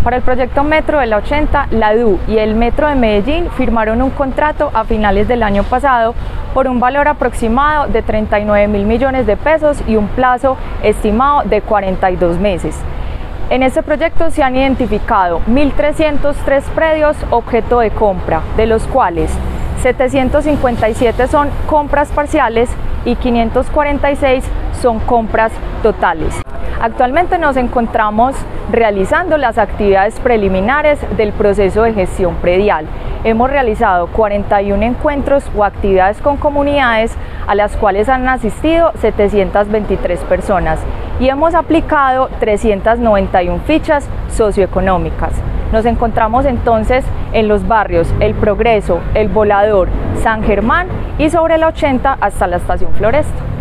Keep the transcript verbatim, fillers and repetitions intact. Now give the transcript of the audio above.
Para el proyecto Metro de la ochenta, la D U y el Metro de Medellín firmaron un contrato a finales del año pasado por un valor aproximado de treinta y nueve mil millones de pesos y un plazo estimado de cuarenta y dos meses. En este proyecto se han identificado mil trescientos tres predios objeto de compra, de los cuales setecientos cincuenta y siete son compras parciales y quinientos cuarenta y seis son compras totales. Actualmente nos encontramos realizando las actividades preliminares del proceso de gestión predial. Hemos realizado cuarenta y uno encuentros o actividades con comunidades a las cuales han asistido setecientas veintitrés personas y hemos aplicado trescientas noventa y una fichas socioeconómicas. Nos encontramos entonces en los barrios El Progreso, El Volador, San Germán y sobre la ochenta hasta la estación Floresta.